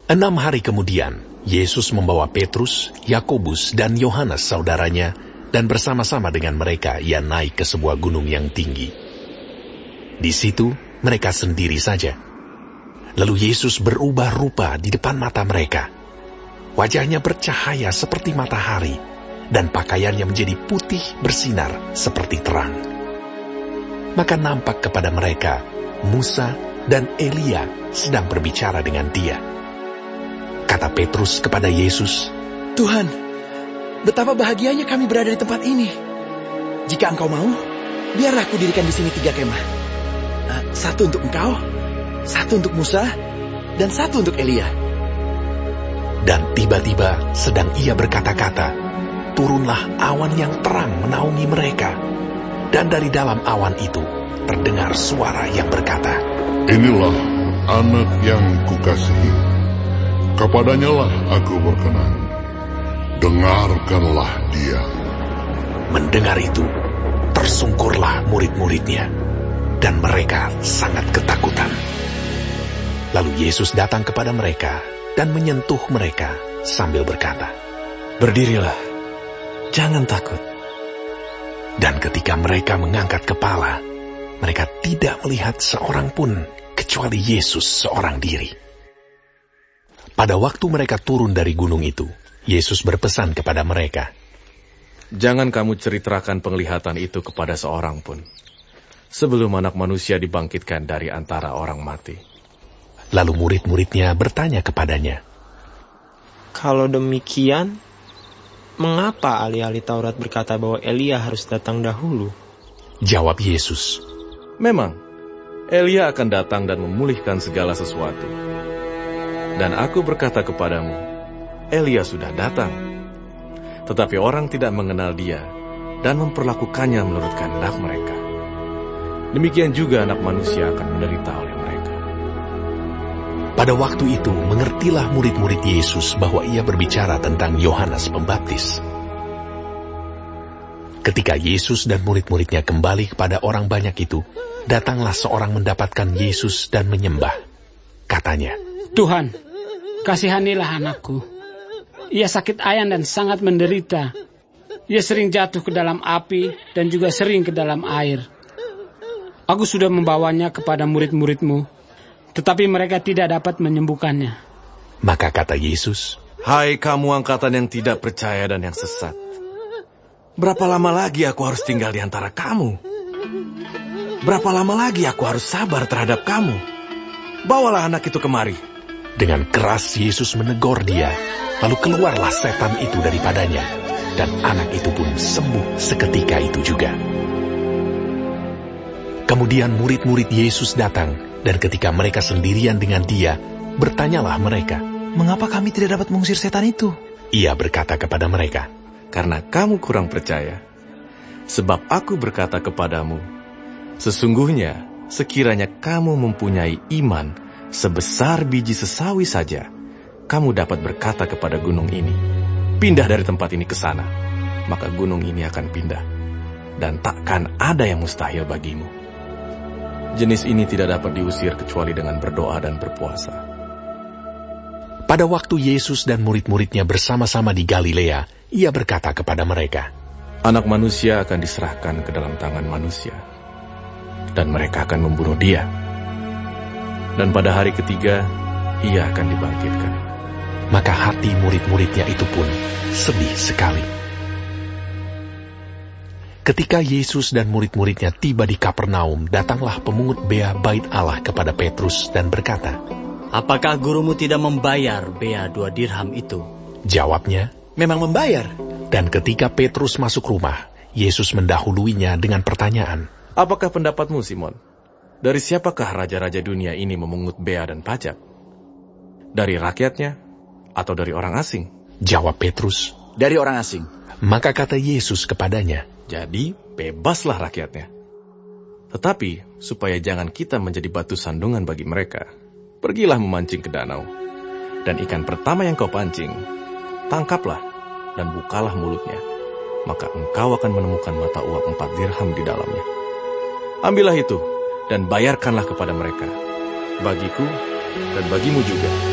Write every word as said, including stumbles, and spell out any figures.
Enam hari kemudian, Yesus membawa Petrus, Yakobus, dan Yohanes saudaranya, dan bersama-sama dengan mereka ia naik ke sebuah gunung yang tinggi. Di situ mereka sendiri saja. Lalu Yesus berubah rupa di depan mata mereka. Wajahnya bercahaya seperti matahari, dan pakaiannya menjadi putih bersinar seperti terang. Maka nampak kepada mereka Musa dan Elia sedang berbicara dengan dia. Kata Petrus kepada Yesus, "Tuhan, betapa bahagianya kami berada di tempat ini. Jika Engkau mau, biarlah aku dirikan di sini tiga kemah. Uh, satu untuk Engkau, satu untuk Musa, dan satu untuk Elia." Dan tiba-tiba sedang ia berkata-kata, turunlah awan yang terang menaungi mereka. Dan dari dalam awan itu terdengar suara yang berkata, "Inilah anak yang kukasihi. Kepadanya lah aku berkenan. Dengarkanlah dia." Mendengar itu, tersungkurlah murid-muridnya, dan mereka sangat ketakutan. Lalu Yesus datang kepada mereka dan menyentuh mereka sambil berkata, "Berdirilah, jangan takut." Dan ketika mereka mengangkat kepala, mereka tidak melihat seorang pun kecuali Yesus seorang diri. Pada waktu mereka turun dari gunung itu, Yesus berpesan kepada mereka, "Jangan kamu ceritakan penglihatan itu kepada seorang pun, sebelum Anak Manusia dibangkitkan dari antara orang mati." Lalu murid-muridnya bertanya kepadanya, "Kalau demikian, mengapa ahli-ahli Taurat berkata bahwa Elia harus datang dahulu?" Jawab Yesus, "Memang, Elia akan datang dan memulihkan segala sesuatu. Dan aku berkata kepadamu, Elia sudah datang. Tetapi orang tidak mengenal dia dan memperlakukannya menurut kehendak mereka. Demikian juga Anak Manusia akan menderita oleh mereka." Pada waktu itu mengertilah murid-murid Yesus bahwa ia berbicara tentang Yohanes Pembaptis. Ketika Yesus dan murid-muridnya kembali kepada orang banyak itu, datanglah seorang mendapatkan Yesus dan menyembah. Katanya, "Tuhan, kasihanilah anakku. Ia sakit ayan dan sangat menderita. Ia sering jatuh ke dalam api dan juga sering ke dalam air. Aku sudah membawanya kepada murid-murid-Mu, tetapi mereka tidak dapat menyembuhkannya." Maka kata Yesus, "Hai kamu angkatan yang tidak percaya dan yang sesat. Berapa lama lagi aku harus tinggal di antara kamu? Berapa lama lagi aku harus sabar terhadap kamu? Bawalah anak itu kemari." Dengan keras Yesus menegur dia, lalu keluarlah setan itu daripadanya, dan anak itu pun sembuh seketika itu juga. Kemudian murid-murid Yesus datang, dan ketika mereka sendirian dengan dia, bertanyalah mereka, "Mengapa kami tidak dapat mengusir setan itu?" Ia berkata kepada mereka, "Karena kamu kurang percaya. Sebab aku berkata kepadamu, sesungguhnya sekiranya kamu mempunyai iman sebesar biji sesawi saja, kamu dapat berkata kepada gunung ini, pindah dari tempat ini ke sana, maka gunung ini akan pindah, dan takkan ada yang mustahil bagimu." Jenis ini tidak dapat diusir kecuali dengan berdoa dan berpuasa. Pada waktu Yesus dan murid-muridnya bersama-sama di Galilea, ia berkata kepada mereka, Anak Manusia akan diserahkan ke dalam tangan manusia, dan mereka akan membunuh dia. Dan pada hari ketiga, ia akan dibangkitkan. Maka hati murid-muridnya itu pun sedih sekali. Ketika Yesus dan murid-muridnya tiba di Kapernaum, datanglah pemungut bea bait Allah kepada Petrus dan berkata, "Apakah gurumu tidak membayar bea dua dirham itu?" Jawabnya, "Memang membayar." Dan ketika Petrus masuk rumah, Yesus mendahuluinya dengan pertanyaan, "Apakah pendapatmu, Simon? Dari siapakah raja-raja dunia ini memungut bea dan pajak? Dari rakyatnya atau dari orang asing?" Jawab Petrus, "Dari orang asing." Maka kata Yesus kepadanya, "Jadi bebaslah rakyatnya. Tetapi supaya jangan kita menjadi batu sandungan bagi mereka, pergilah memancing ke danau. Dan ikan pertama yang kau pancing, tangkaplah dan bukalah mulutnya. Maka engkau akan menemukan mata uang empat dirham di dalamnya. Ambillah itu dan bayarkanlah kepada mereka, bagiku dan bagimu juga.